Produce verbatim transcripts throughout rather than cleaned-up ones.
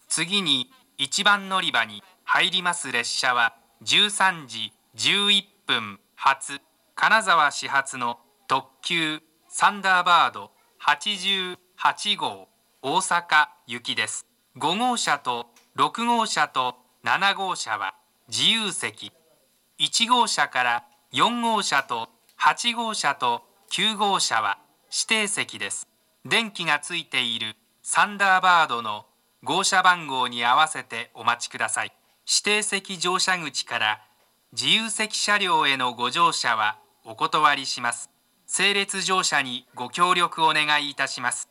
次にいちばん乗り場に入ります列車はじゅうさんじじゅういっぷん発、金沢始発の特急サンダーバードはちじゅうはちごう大阪行きです。ごごうしゃとろくごうしゃとななごうしゃは自由席、いちごうしゃからよんごうしゃとはちごうしゃときゅうごうしゃは指定席です。電気がついているサンダーバードの号車番号に合わせてお待ちください。指定席乗車口から自由席車両へのご乗車はお断りします。整列乗車にご協力お願いいたします。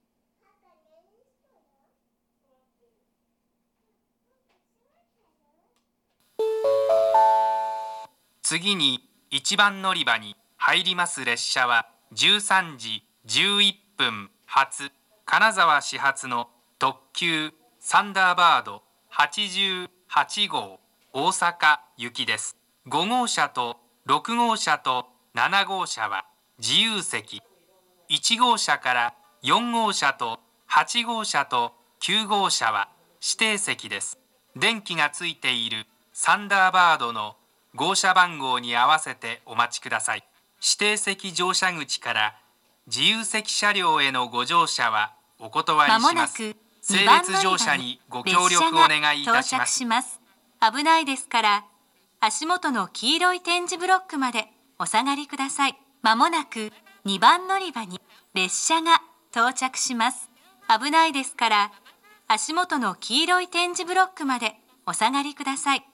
次にいちばん乗り場に入ります列車はじゅうさんじじゅういっぷん発、金沢始発の特急サンダーバードはちじゅうはちごう大阪行きです。ごごうしゃとろくごうしゃとななごうしゃは自由席、いちごうしゃからよんごうしゃとはちごうしゃときゅうごうしゃは指定席です。電気がついているサンダーバードの号車番号に合わせてお待ちください。指定席乗車口から自由席車両へのご乗車はお断りします。整列乗車にご協力お願いいたします。 危ないですから、足元の黄色い点字ブロックまでお下がりください。まもなくにばん乗り場に列車が到着します。危ないですから、足元の黄色い点字ブロックまでお下がりください。